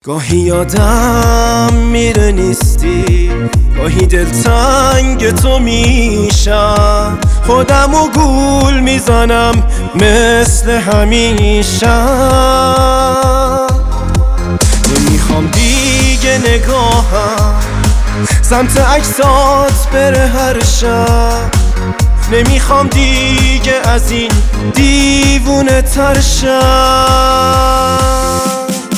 گاهی یادم میره نیستی، گاهی دلتنگ تو میشم، خودمو گول میزنم مثل همیشه. نمیخوام دیگه نگاهم سمت عکسات بره هر شب، نمیخوام دیگه از این دیوونه ترشم.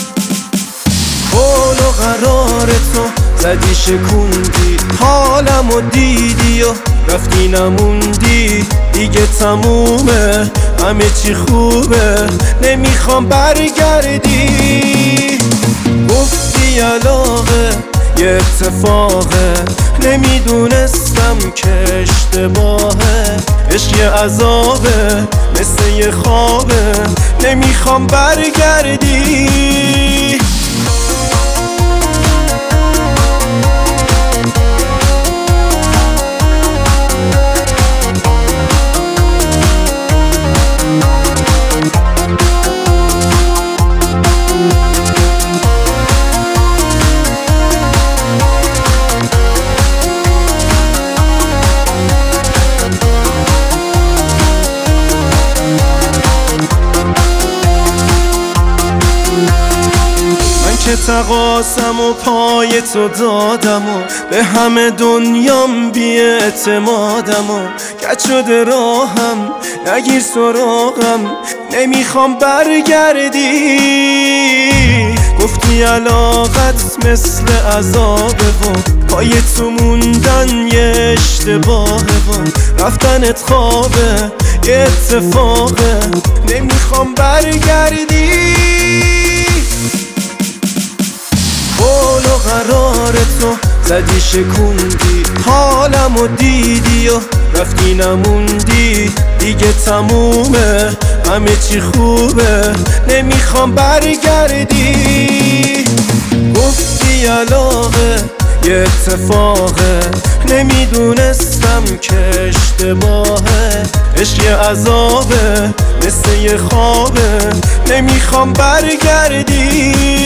قول و قرار تو زدی شکوندی، حالمو دیدی و رفتی نموندی، دیگه تمومه همه چی خوبه، نمیخوام برگردی. گفتی علاقه یه اتفاقه، نمیدونستم که اشتباهه، عشق یه عذابه مثل یه خوابه، نمیخوام برگردی. که تقاسم و پای تو دادم و به همه دنیام بی اعتمادم و کج شده راهم نگیر سراغم، نمیخوام برگردی. گفتی علاقت مثل عذابه و پای تو موندن یه اشتباهه و رفتنت خوابه یه اتفاقه، نمیخوام برگردی. قول و قرار تو زدی شکوندی، حالمو دیدی و رفتی نموندی، دیگه تمومه همه چی خوبه، نمیخوام برگردی. گفتی علاقه یه اتفاقه، نمیدونستم که اشتباهه، عشق یه عذابه مثل یه خوابه، نمیخوام برگردی.